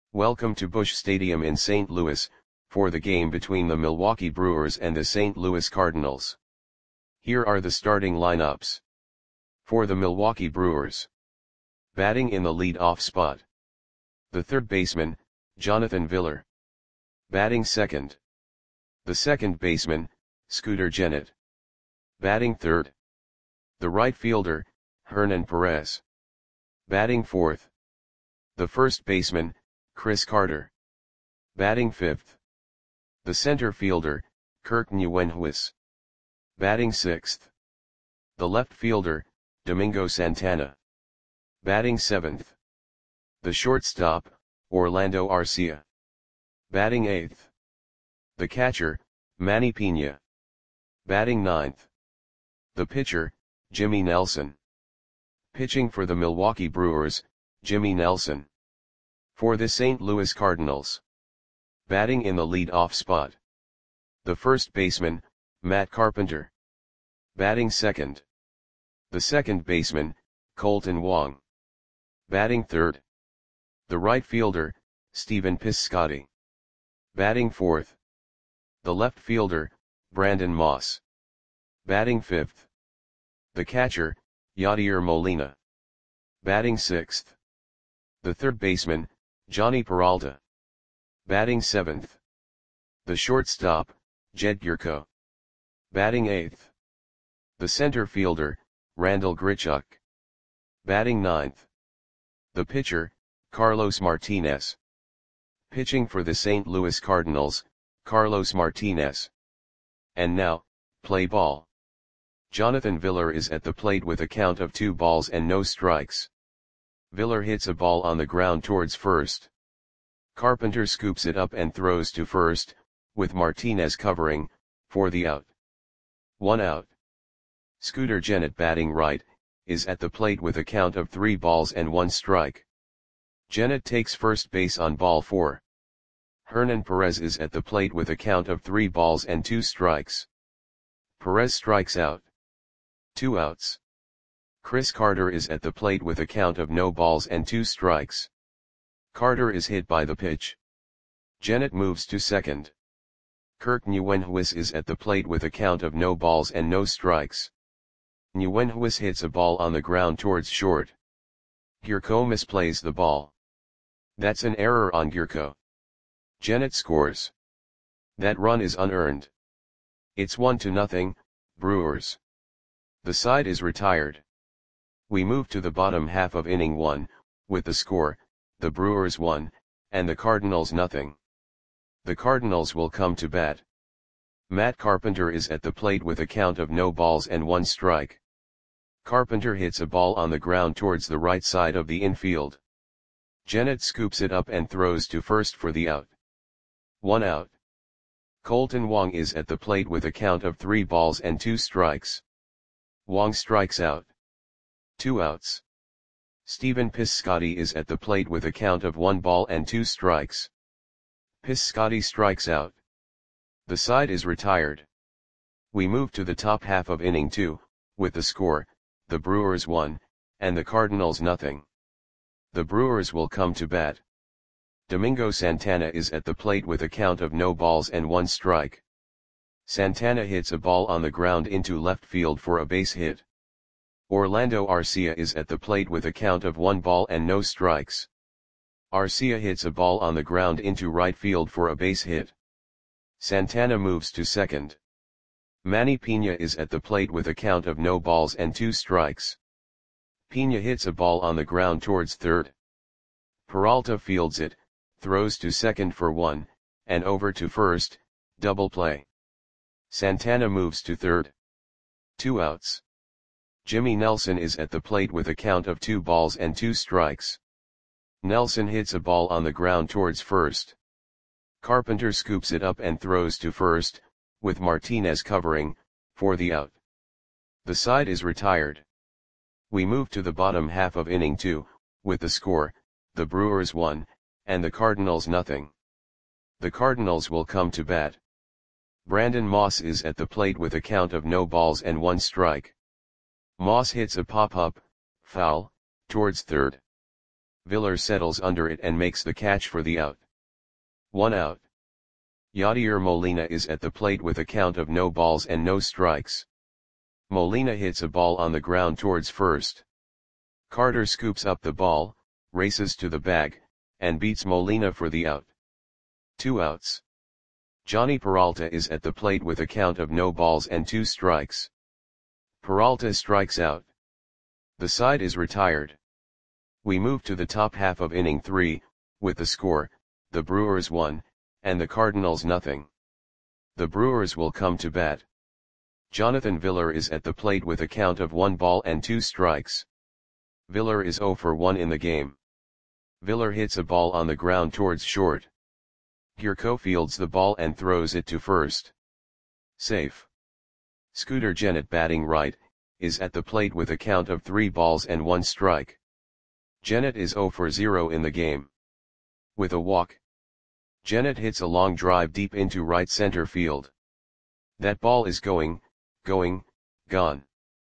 Welcome to Busch Stadium in St. Louis, for the game between the Milwaukee Brewers and the St. Louis Cardinals. Here are the starting lineups. For the Milwaukee Brewers. Batting in the lead-off spot. The third baseman, Jonathan Villar. Batting second. The second baseman, Scooter Gennett. Batting third. The right fielder, Hernan Perez. Batting fourth. The first baseman, Chris Carter. Batting fifth. The center fielder, Kirk Nieuwenhuis. Batting sixth. The left fielder, Domingo Santana. Batting seventh. The shortstop, Orlando Arcia. Batting eighth. The catcher, Manny Piña. Batting ninth. The pitcher, Jimmy Nelson. Pitching for the Milwaukee Brewers, Jimmy Nelson. For the St. Louis Cardinals. Batting in the lead-off spot. The first baseman, Matt Carpenter. Batting second. The second baseman, Kolten Wong. Batting third. The right fielder, Stephen Piscotty. Batting fourth. The left fielder, Brandon Moss. Batting fifth. The catcher, Yadier Molina. Batting sixth. The third baseman, Johnny Peralta. Batting seventh. The shortstop, Jed Gyorko. Batting eighth. The center fielder, Randal Grichuk. Batting ninth. The pitcher, Carlos Martinez. Pitching for the St. Louis Cardinals, Carlos Martinez. And now, play ball. Jonathan Villar is at the plate with a count of 2 balls and no strikes. Villar hits a ball on the ground towards first. Carpenter scoops it up and throws to first, with Martinez covering, for the out. 1 out. Scooter Gennett, batting right, is at the plate with a count of 3 balls and 1 strike. Gennett takes first base on ball 4. Hernan Perez is at the plate with a count of 3 balls and 2 strikes. Perez strikes out. 2 outs. Chris Carter is at the plate with a count of no balls and 2 strikes. Carter is hit by the pitch. Gennett moves to second. Kirk Nieuwenhuis is at the plate with a count of no balls and no strikes. Nieuwenhuis hits a ball on the ground towards short. Gyorko misplays the ball. That's an error on Gyorko. Gennett scores. That run is unearned. It's 1-0, Brewers. The side is retired. We move to the bottom half of inning 1, with the score, the Brewers 1, and the Cardinals 0. The Cardinals will come to bat. Matt Carpenter is at the plate with a count of no balls and 1 strike. Carpenter hits a ball on the ground towards the right side of the infield. Gennett scoops it up and throws to first for the out. 1 out. Kolten Wong is at the plate with a count of 3 balls and 2 strikes. Wong strikes out. 2 outs. Stephen Piscotty is at the plate with a count of 1 ball and 2 strikes. Piscotty strikes out. The side is retired. We move to the top half of inning 2, with the score, the Brewers 1, and the Cardinals 0. The Brewers will come to bat. Domingo Santana is at the plate with a count of no balls and 1 strike. Santana hits a ball on the ground into left field for a base hit. Orlando Arcia is at the plate with a count of 1 ball and no strikes. Arcia hits a ball on the ground into right field for a base hit. Santana moves to second. Manny Piña is at the plate with a count of no balls and 2 strikes. Piña hits a ball on the ground towards third. Peralta fields it, throws to second for 1, and over to first, double play. Santana moves to third. 2 outs. Jimmy Nelson is at the plate with a count of 2 balls and 2 strikes. Nelson hits a ball on the ground towards first. Carpenter scoops it up and throws to first, with Martinez covering, for the out. The side is retired. We move to the bottom half of inning 2, with the score, the Brewers 1, and the Cardinals 0. The Cardinals will come to bat. Brandon Moss is at the plate with a count of no balls and 1 strike. Moss hits a pop-up, foul, towards third. Villar settles under it and makes the catch for the out. 1 out. Yadier Molina is at the plate with a count of no balls and no strikes. Molina hits a ball on the ground towards first. Carter scoops up the ball, races to the bag, and beats Molina for the out. 2 outs. Johnny Peralta is at the plate with a count of no balls and 2 strikes. Peralta strikes out. The side is retired. We move to the top half of inning 3, with the score, the Brewers 1, and the Cardinals nothing. The Brewers will come to bat. Jonathan Villar is at the plate with a count of 1 ball and 2 strikes. Villar is 0 for 1 in the game. Villar hits a ball on the ground towards short. Gurko fields the ball and throws it to first. Safe. Scooter Gennett, batting right, is at the plate with a count of 3 balls and 1 strike. Gennett is 0 for 0 in the game. With a walk, Gennett hits a long drive deep into right center field. That ball is going, gone.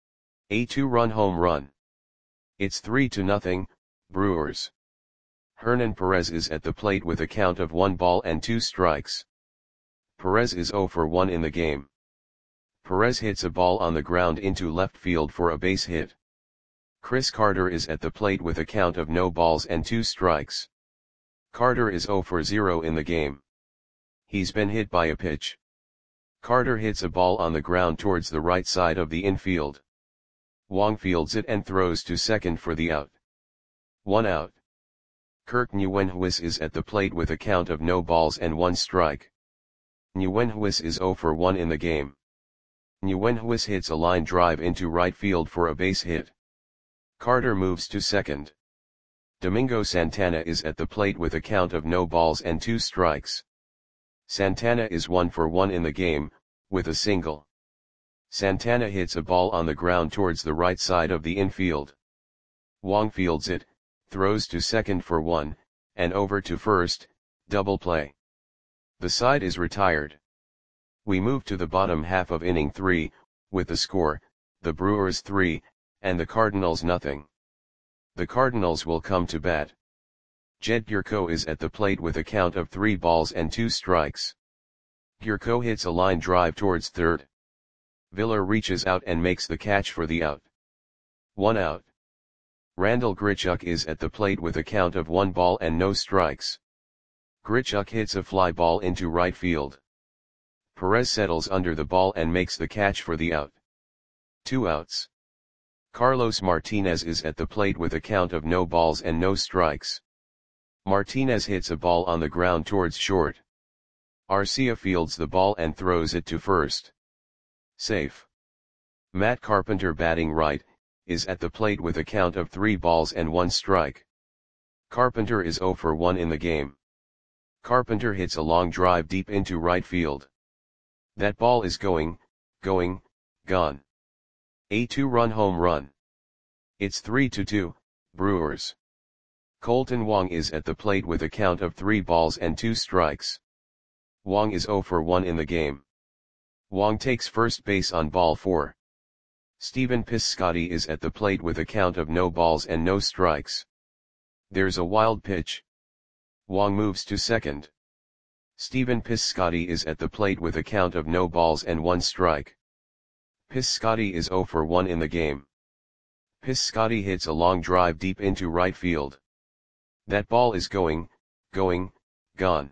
A 2-run home run. It's 3-0, Brewers. Hernan Perez is at the plate with a count of 1 ball and 2 strikes. Perez is 0 for 1 in the game. Perez hits a ball on the ground into left field for a base hit. Chris Carter is at the plate with a count of no balls and 2 strikes. Carter is 0 for 0 in the game. He's been hit by a pitch. Carter hits a ball on the ground towards the right side of the infield. Wong fields it and throws to second for the out. 1 out. Kirk Nguyenhuis is at the plate with a count of no balls and 1 strike. Nguyenhuis is 0 for 1 in the game. Nguyenhuis hits a line drive into right field for a base hit. Carter moves to second. Domingo Santana is at the plate with a count of no balls and 2 strikes. Santana is 1 for 1 in the game, with a single. Santana hits a ball on the ground towards the right side of the infield. Wong fields it, throws to second for 1, and over to first, double play. The side is retired. We move to the bottom half of inning 3, with the score, the Brewers 3, and the Cardinals nothing. The Cardinals will come to bat. Jed Gurko is at the plate with a count of 3 balls and 2 strikes. Gurko hits a line drive towards third. Villar reaches out and makes the catch for the out. 1 out. Randal Grichuk is at the plate with a count of 1 ball and no strikes. Grichuk hits a fly ball into right field. Perez settles under the ball and makes the catch for the out. 2 outs. Carlos Martinez is at the plate with a count of no balls and no strikes. Martinez hits a ball on the ground towards short. Arcia fields the ball and throws it to first. Safe. Matt Carpenter, batting right, is at the plate with a count of 3 balls and 1 strike. Carpenter is 0 for 1 in the game. Carpenter hits a long drive deep into right field. That ball is going, gone. A 2-run home run. It's 3-2, Brewers. Colton Wong is at the plate with a count of 3 balls and 2 strikes. Wong is 0 for 1 in the game. Wong takes first base on ball 4. Stephen Piscotty is at the plate with a count of no balls and no strikes. There's a wild pitch. Wong moves to second. Stephen Piscotty is at the plate with a count of no balls and 1 strike. Piscotty is 0 for 1 in the game. Piscotty hits a long drive deep into right field. That ball is going, gone.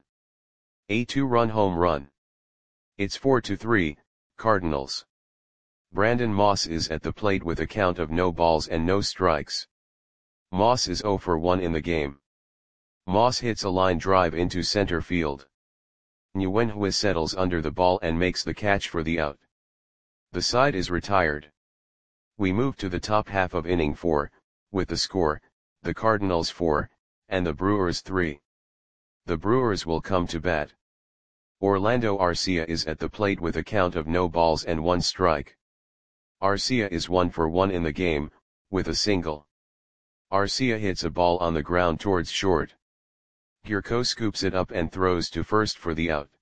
A 2-run home run. It's 4-3, Cardinals. Brandon Moss is at the plate with a count of no balls and no strikes. Moss is 0 for 1 in the game. Moss hits a line drive into center field. Nguyenhuis settles under the ball and makes the catch for the out. The side is retired. We move to the top half of inning 4, with the score, the Cardinals 4, and the Brewers 3. The Brewers will come to bat. Orlando Arcia is at the plate with a count of no balls and 1 strike. Arcia is 1 for 1 in the game, with a single. Arcia hits a ball on the ground towards short. Gurko scoops it up and throws to first for the out.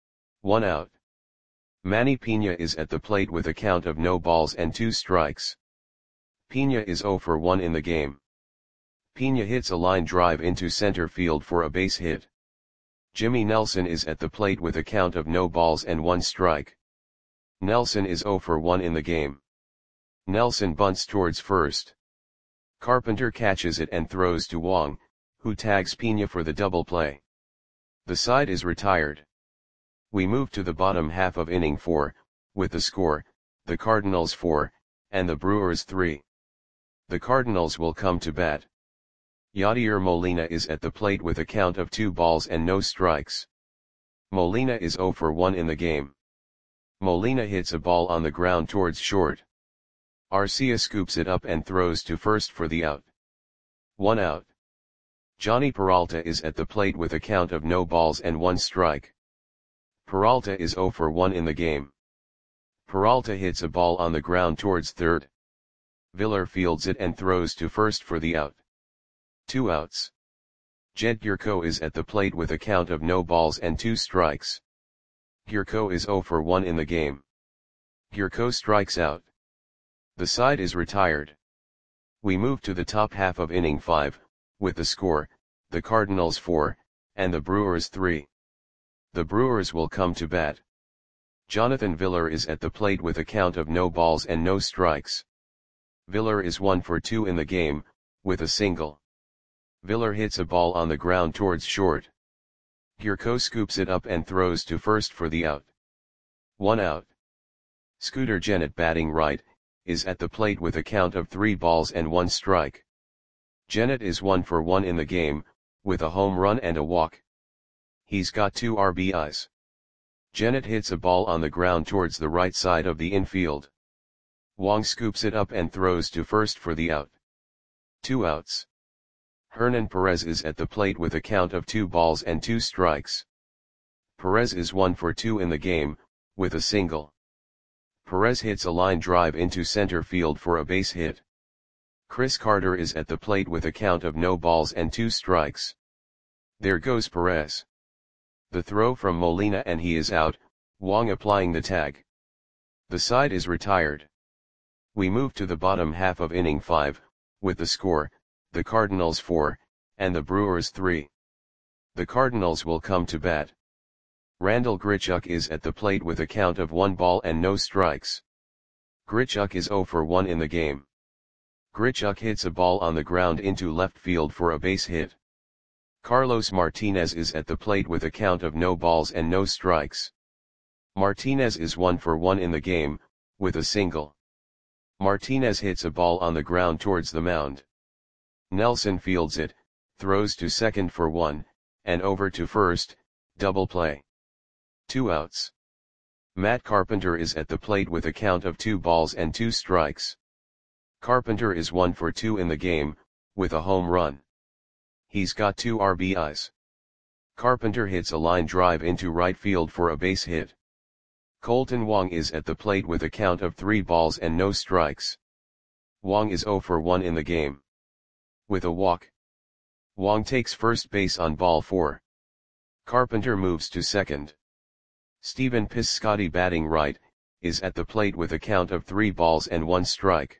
1 out. Manny Pena is at the plate with a count of no balls and 2 strikes. Pena is 0 for 1 in the game. Pena hits a line drive into center field for a base hit. Jimmy Nelson is at the plate with a count of no balls and 1 strike. Nelson is 0 for 1 in the game. Nelson bunts towards first. Carpenter catches it and throws to Wong, who tags Pena for the double play. The side is retired. We move to the bottom half of inning 4, with the score, the Cardinals 4, and the Brewers 3. The Cardinals will come to bat. Yadier Molina is at the plate with a count of 2 balls and no strikes. Molina is 0 for 1 in the game. Molina hits a ball on the ground towards short. Arcia scoops it up and throws to first for the out. 1 out. Johnny Peralta is at the plate with a count of no balls and 1 strike. Peralta is 0 for 1 in the game. Peralta hits a ball on the ground towards third. Villar fields it and throws to first for the out. 2 outs. Jed Gurko is at the plate with a count of no balls and 2 strikes. Gurko is 0 for 1 in the game. Gurko strikes out. The side is retired. We move to the top half of inning 5, with the score, the Cardinals 4, and the Brewers 3. The Brewers will come to bat. Jonathan Villar is at the plate with a count of no balls and no strikes. Villar is 1 for 2 in the game, with a single. Villar hits a ball on the ground towards short. Gurko scoops it up and throws to first for the out. 1 out. Scooter Gennett, batting right, is at the plate with a count of 3 balls and 1 strike. Gennett is 1 for 1 in the game, with a home run and a walk. He's got 2 RBIs. Gennett hits a ball on the ground towards the right side of the infield. Wong scoops it up and throws to first for the out. 2 outs. Hernan Perez is at the plate with a count of 2 balls and 2 strikes. Perez is 1 for 2 in the game, with a single. Perez hits a line drive into center field for a base hit. Chris Carter is at the plate with a count of no balls and 2 strikes. There goes Perez. The throw from Molina and he is out, Wong applying the tag. The side is retired. We move to the bottom half of inning 5, with the score, the Cardinals 4, and the Brewers 3. The Cardinals will come to bat. Randall Grichuk is at the plate with a count of 1 ball and no strikes. Grichuk is 0 for 1 in the game. Grichuk hits a ball on the ground into left field for a base hit. Carlos Martinez is at the plate with a count of no balls and no strikes. Martinez is 1 for 1 in the game, with a single. Martinez hits a ball on the ground towards the mound. Nelson fields it, throws to second for 1, and over to first, double play. 2 outs. Matt Carpenter is at the plate with a count of 2 balls and 2 strikes. Carpenter is 1 for 2 in the game, with a home run. He's got 2 RBIs. Carpenter hits a line drive into right field for a base hit. Colton Wong is at the plate with a count of 3 balls and no strikes. Wong is 0 for 1 in the game. With a walk. Wong takes first base on ball 4. Carpenter moves to second. Stephen Piscotty, batting right, is at the plate with a count of 3 balls and 1 strike.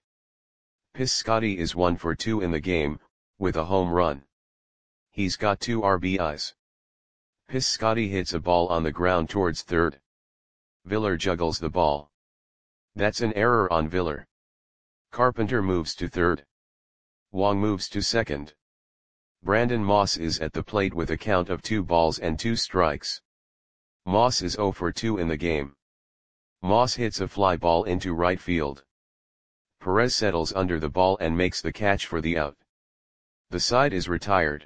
Piscotty is 1 for 2 in the game, with a home run. He's got 2 RBIs. Piscotty hits a ball on the ground towards third. Villar juggles the ball. That's an error on Villar. Carpenter moves to third. Wong moves to second. Brandon Moss is at the plate with a count of 2 balls and 2 strikes. Moss is 0 for 2 in the game. Moss hits a fly ball into right field. Perez settles under the ball and makes the catch for the out. The side is retired.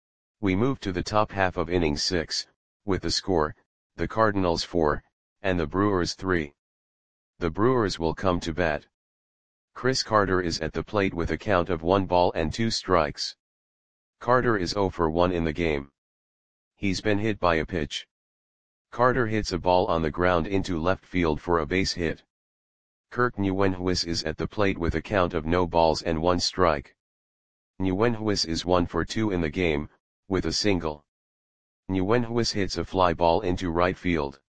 We move to the top half of inning 6, with the score, the Cardinals 4, and the Brewers 3. The Brewers will come to bat. Chris Carter is at the plate with a count of 1 ball and 2 strikes. Carter is 0 for 1 in the game. He's been hit by a pitch. Carter hits a ball on the ground into left field for a base hit. Kirk Nguyenhuis is at the plate with a count of no balls and 1 strike. Nguyenhuis is 1 for 2 in the game, with a single. Nguyenhuis hits a fly ball into right field.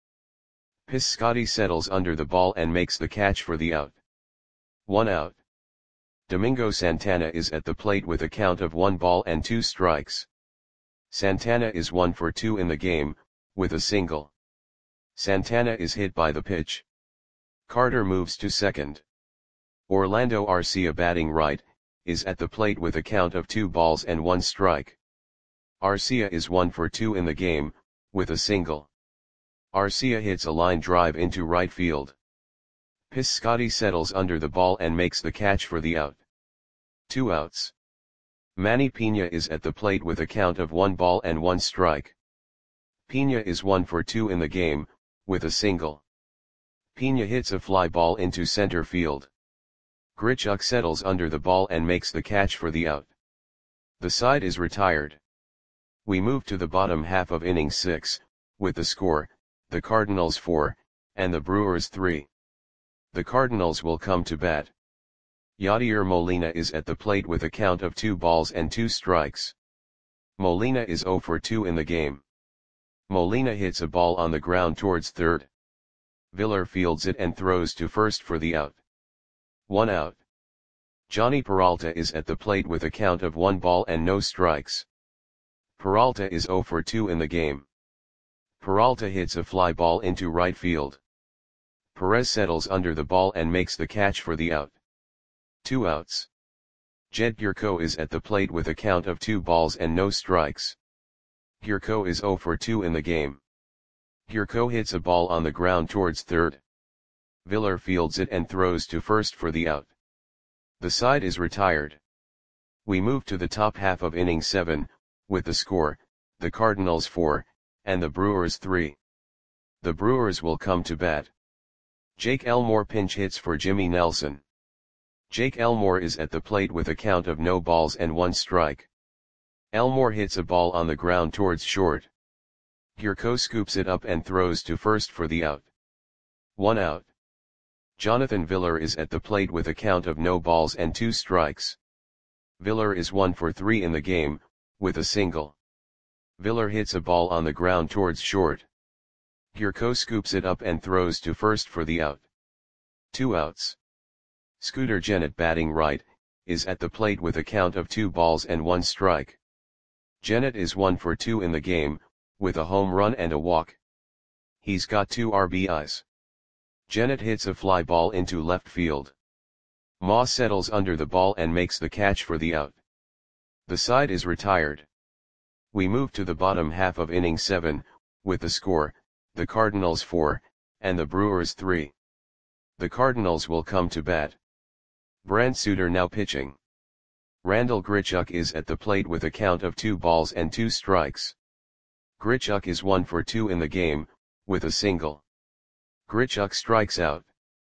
Piscotty settles under the ball and makes the catch for the out. 1 out. Domingo Santana is at the plate with a count of 1 ball and 2 strikes. Santana is 1 for 2 in the game, with a single. Santana is hit by the pitch. Carter moves to second. Orlando Arcia, batting right, is at the plate with a count of 2 balls and 1 strike. Arcia is 1 for 2 in the game, with a single. Arcia hits a line drive into right field. Piscotty settles under the ball and makes the catch for the out. 2 outs. Manny Piña is at the plate with a count of 1 ball and 1 strike. Piña is 1 for 2 in the game, with a single. Piña hits a fly ball into center field. Grichuk settles under the ball and makes the catch for the out. The side is retired. We move to the bottom half of inning 6, with the score, the Cardinals 4, and the Brewers 3. The Cardinals will come to bat. Yadier Molina is at the plate with a count of 2 balls and 2 strikes. Molina is 0 for 2 in the game. Molina hits a ball on the ground towards third. Villar fields it and throws to first for the out. 1 out. Johnny Peralta is at the plate with a count of 1 ball and no strikes. Peralta is 0 for 2 in the game. Peralta hits a fly ball into right field. Perez settles under the ball and makes the catch for the out. 2 outs. Jed Gyorko is at the plate with a count of 2 balls and no strikes. Gyorko is 0 for 2 in the game. Gyorko hits a ball on the ground towards third. Villar fields it and throws to first for the out. The side is retired. We move to the top half of inning 7, with the score, the Cardinals 4, and the Brewers 3. The Brewers will come to bat. Jake Elmore pinch hits for Jimmy Nelson. Jake Elmore is at the plate with a count of no balls and 1 strike. Elmore hits a ball on the ground towards short. Gyorko scoops it up and throws to first for the out. 1 out. Jonathan Villar is at the plate with a count of no balls and 2 strikes. Villar is 1 for 3 in the game, with a single. Villar hits a ball on the ground towards short. Gyorko scoops it up and throws to first for the out. 2 outs. Scooter Gennett, batting right, is at the plate with a count of 2 balls and 1 strike. Gennett is 1 for 2 in the game, with a home run and a walk. He's got 2 RBIs. Gennett hits a fly ball into left field. Moss settles under the ball and makes the catch for the out. The side is retired. We move to the bottom half of inning 7, with the score, the Cardinals 4, and the Brewers 3. The Cardinals will come to bat. Brant Suter now pitching. Randall Grichuk is at the plate with a count of 2 balls and 2 strikes. Grichuk is 1 for 2 in the game, with a single. Grichuk strikes out.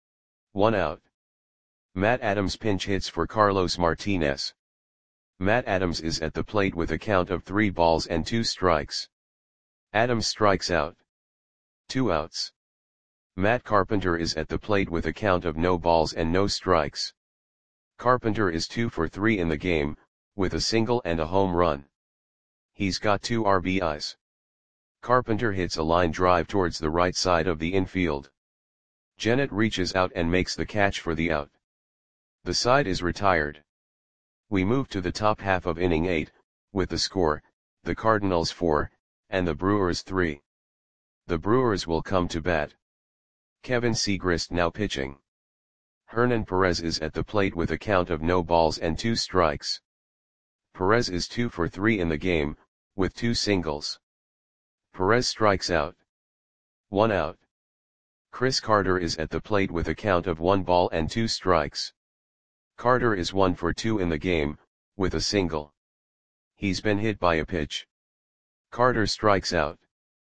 1 out. Matt Adams pinch hits for Carlos Martinez. Matt Adams is at the plate with a count of 3 balls and 2 strikes. Adams strikes out. 2 outs. Matt Carpenter is at the plate with a count of no balls and no strikes. Carpenter is 2 for 3 in the game, with a single and a home run. He's got 2 RBIs. Carpenter hits a line drive towards the right side of the infield. Gennett reaches out and makes the catch for the out. The side is retired. We move to the top half of inning 8, with the score, the Cardinals 4, and the Brewers 3. The Brewers will come to bat. Kevin Segrist now pitching. Hernan Perez is at the plate with a count of no balls and 2 strikes. Perez is 2 for 3 in the game, with 2 singles. Perez strikes out. 1 out. Chris Carter is at the plate with a count of 1 ball and 2 strikes. Carter is 1 for 2 in the game, with a single. He's been hit by a pitch. Carter strikes out.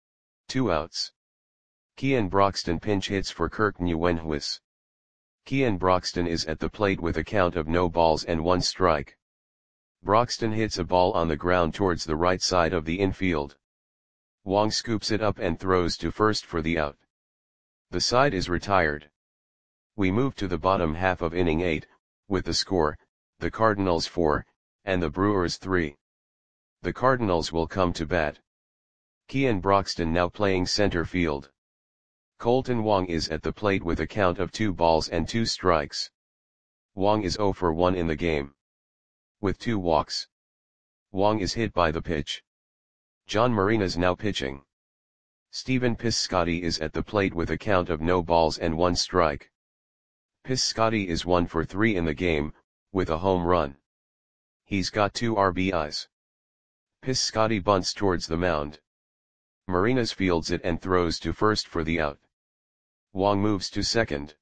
2 outs. Kian Broxton pinch hits for Kirk Nguyenhuis. Kian Broxton is at the plate with a count of no balls and 1 strike. Broxton hits a ball on the ground towards the right side of the infield. Wong scoops it up and throws to first for the out. The side is retired. We move to the bottom half of inning 8, with the score, the Cardinals 4, and the Brewers 3. The Cardinals will come to bat. Kian Broxton now playing center field. Colton Wong is at the plate with a count of 2 balls and 2 strikes. Wong is 0 for 1 in the game. With 2 walks. Wong is hit by the pitch. John Marinas now pitching. Stephen Piscotty is at the plate with a count of no balls and 1 strike. Piscotty is 1 for 3 in the game, with a home run. He's got 2 RBIs. Piscotty bunts towards the mound. Marinas fields it and throws to first for the out. Wong moves to second.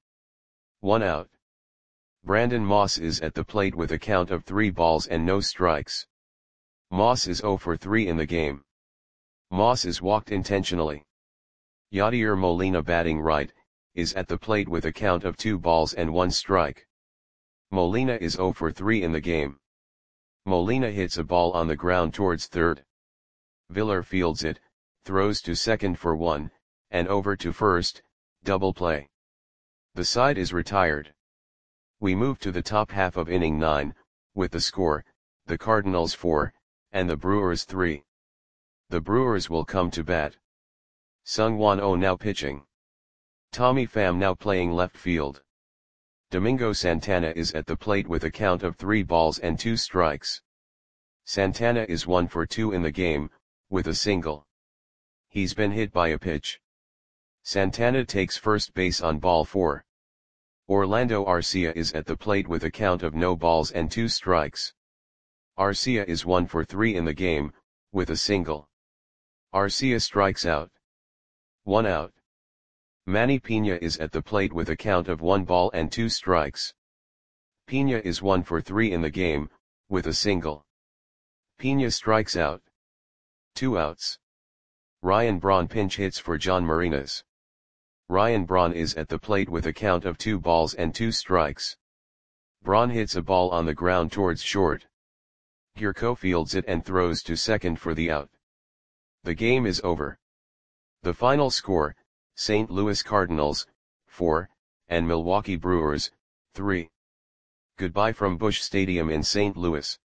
1 out. Brandon Moss is at the plate with a count of 3 balls and no strikes. Moss is 0 for 3 in the game. Moss is walked intentionally. Yadier Molina batting right, is at the plate with a count of 2 balls and 1 strike. Molina is 0 for 3 in the game. Molina hits a ball on the ground towards third. Villar fields it, throws to second for 1, and over to first, double play. The side is retired. We move to the top half of inning 9, with the score, the Cardinals 4, and the Brewers 3. The Brewers will come to bat. Seung-Won Oh now pitching. Tommy Pham now playing left field. Domingo Santana is at the plate with a count of 3 balls and 2 strikes. Santana is 1 for 2 in the game, with a single. He's been hit by a pitch. Santana takes first base on ball 4. Orlando Arcia is at the plate with a count of no balls and 2 strikes. Arcia is 1 for 3 in the game, with a single. Arcia strikes out. 1 out. Manny Pena is at the plate with a count of 1 ball and 2 strikes. Pena is 1 for 3 in the game, with a single. Pena strikes out. 2 outs. Ryan Braun pinch hits for John Marinas. Ryan Braun is at the plate with a count of 2 balls and 2 strikes. Braun hits a ball on the ground towards short. Gurko fields it and throws to second for the out. The game is over. The final score, St. Louis Cardinals, 4, and Milwaukee Brewers, 3. Goodbye from Busch Stadium in St. Louis.